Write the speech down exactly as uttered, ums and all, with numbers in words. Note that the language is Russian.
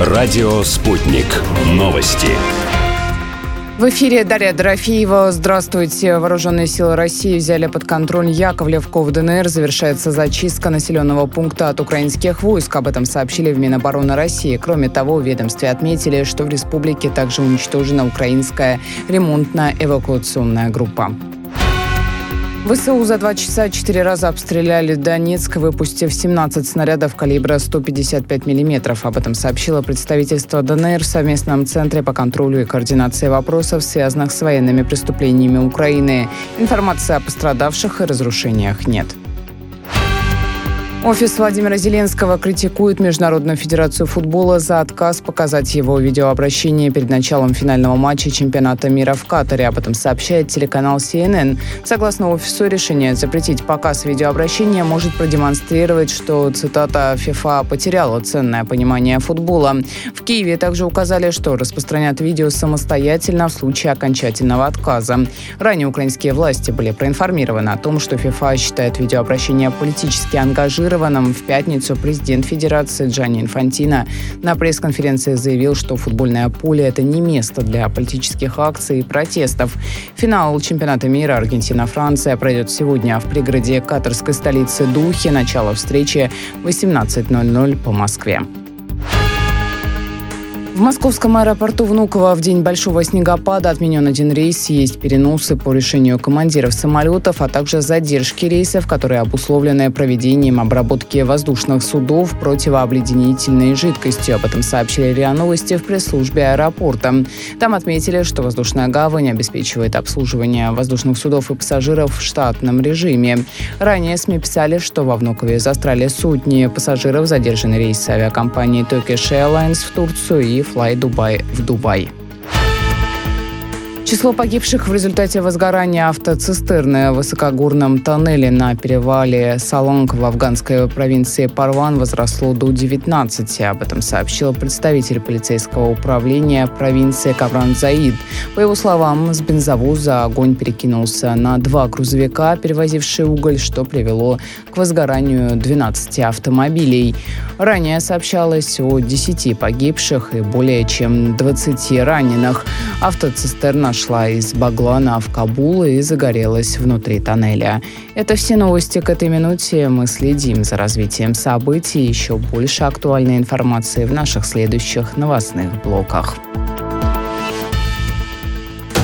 Радио «Спутник». Новости. В эфире Дарья Дорофеева. Здравствуйте. Вооруженные силы России взяли под контроль Яковлевку в ДНР. Завершается зачистка населенного пункта от украинских войск. Об этом сообщили в Минобороны России. Кроме того, в ведомстве отметили, что в республике также уничтожена украинская ремонтно-эвакуационная группа. ВСУ за два часа четыре раза обстреляли Донецк, выпустив семнадцать снарядов калибра сто пятьдесят пять миллиметров. Об этом сообщило представительство ДНР в совместном центре по контролю и координации вопросов, связанных с военными преступлениями Украины. Информации о пострадавших и разрушениях нет. Офис Владимира Зеленского критикует Международную федерацию футбола за отказ показать его видеообращение перед началом финального матча чемпионата мира в Катаре. Об этом сообщает телеканал Си Эн Эн. Согласно офису, решение запретить показ видеообращения может продемонстрировать, что, цитата, «ФИФА потеряла ценное понимание футбола». В Киеве также указали, что распространят видео самостоятельно в случае окончательного отказа. Ранее украинские власти были проинформированы о том, что ФИФА считает видеообращение политически ангажированным. В пятницу президент Федерации Джанни Инфантино на пресс-конференции заявил, что футбольное поле – это не место для политических акций и протестов. Финал чемпионата мира Аргентина-Франция пройдет сегодня в пригороде катарской столицы Духе. Начало встречи в восемнадцать ноль ноль по Москве. В московском аэропорту Внуково в день большого снегопада отменен один рейс, есть переносы по решению командиров самолетов, а также задержки рейсов, которые обусловлены проведением обработки воздушных судов противообледенительной жидкостью. Об этом сообщили РИА Новости в пресс-службе аэропорта. Там отметили, что воздушная гавань обеспечивает обслуживание воздушных судов и пассажиров в штатном режиме. Ранее СМИ писали, что во Внукове застряли сотни пассажиров, задержаны рейсы авиакомпании Turkish Airlines в Турцию и Fly Dubai в Дубай. Число погибших в результате возгорания автоцистерны в высокогорном тоннеле на перевале Салонг в афганской провинции Парван возросло до девятнадцати. Об этом сообщил представитель полицейского управления провинции Кабран Заид. По его словам, с бензовоза огонь перекинулся на два грузовика, перевозившие уголь, что привело к возгоранию двенадцати автомобилей. Ранее сообщалось о десяти погибших и более чем двадцати раненых. Автоцистерна шла из Баглана в Кабул и загорелась внутри тоннеля. Это все новости к этой минуте. Мы следим за развитием событий. Еще больше актуальной информации в наших следующих новостных блоках.